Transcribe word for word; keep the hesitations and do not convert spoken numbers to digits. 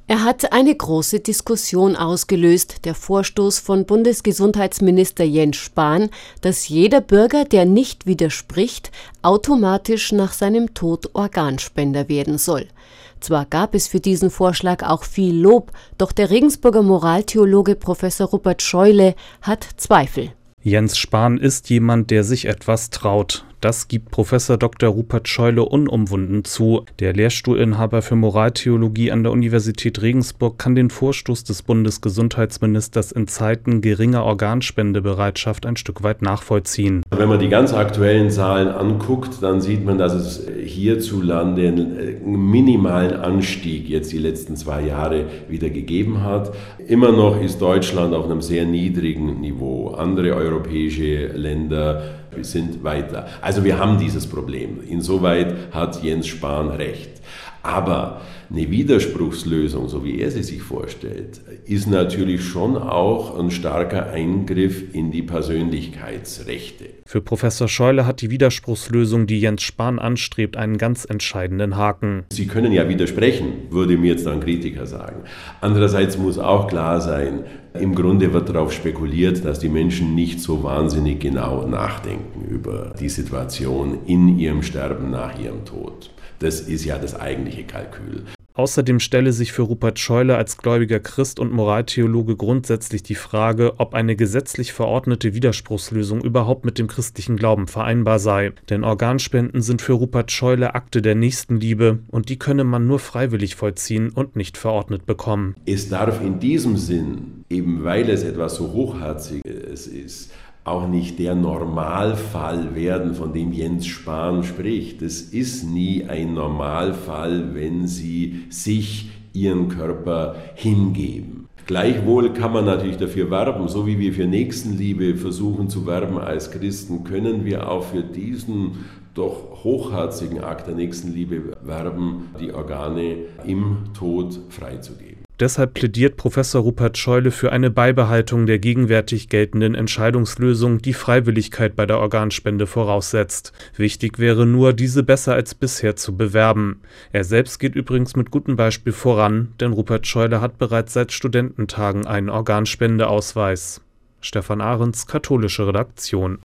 Er hat eine große Diskussion ausgelöst, der Vorstoß von Bundesgesundheitsminister Jens Spahn, dass jeder Bürger, der nicht widerspricht, automatisch nach seinem Tod Organspender werden soll. Zwar gab es für diesen Vorschlag auch viel Lob, doch der Regensburger Moraltheologe Professor Rupert Scheule hat Zweifel. Jens Spahn ist jemand, der sich etwas traut. Das gibt Professor Doktor Rupert Scheule unumwunden zu. Der Lehrstuhlinhaber für Moraltheologie an der Universität Regensburg kann den Vorstoß des Bundesgesundheitsministers in Zeiten geringer Organspendebereitschaft ein Stück weit nachvollziehen. Wenn man die ganz aktuellen Zahlen anguckt, dann sieht man, dass es hierzulande einen minimalen Anstieg jetzt die letzten zwei Jahre wieder gegeben hat. Immer noch ist Deutschland auf einem sehr niedrigen Niveau. Andere europäische Länder sind weiter. Also wir haben dieses Problem. Insoweit hat Jens Spahn recht. Aber eine Widerspruchslösung, so wie er sie sich vorstellt, ist natürlich schon auch ein starker Eingriff in die Persönlichkeitsrechte. Für Professor Scheule hat die Widerspruchslösung, die Jens Spahn anstrebt, einen ganz entscheidenden Haken. Sie können ja widersprechen, würde mir jetzt ein Kritiker sagen. Andererseits muss auch klar sein, im Grunde wird darauf spekuliert, dass die Menschen nicht so wahnsinnig genau nachdenken über die Situation in ihrem Sterben nach ihrem Tod. Das ist ja das eigentliche Kalkül. Außerdem stelle sich für Rupert Scheule als gläubiger Christ und Moraltheologe grundsätzlich die Frage, ob eine gesetzlich verordnete Widerspruchslösung überhaupt mit dem christlichen Glauben vereinbar sei. Denn Organspenden sind für Rupert Scheule Akte der Nächstenliebe und die könne man nur freiwillig vollziehen und nicht verordnet bekommen. Es darf in diesem Sinn, eben weil es etwas so Hochherziges ist, auch nicht der Normalfall werden, von dem Jens Spahn spricht. Es ist nie ein Normalfall, wenn Sie sich Ihren Körper hingeben. Gleichwohl kann man natürlich dafür werben, so wie wir für Nächstenliebe versuchen zu werben als Christen, können wir auch für diesen doch hochherzigen Akt der Nächstenliebe werben, die Organe im Tod freizugeben. Deshalb plädiert Professor Rupert Scheule für eine Beibehaltung der gegenwärtig geltenden Entscheidungslösung, die Freiwilligkeit bei der Organspende voraussetzt. Wichtig wäre nur, diese besser als bisher zu bewerben. Er selbst geht übrigens mit gutem Beispiel voran, denn Rupert Scheule hat bereits seit Studententagen einen Organspendeausweis. Stefan Ahrens, Katholische Redaktion.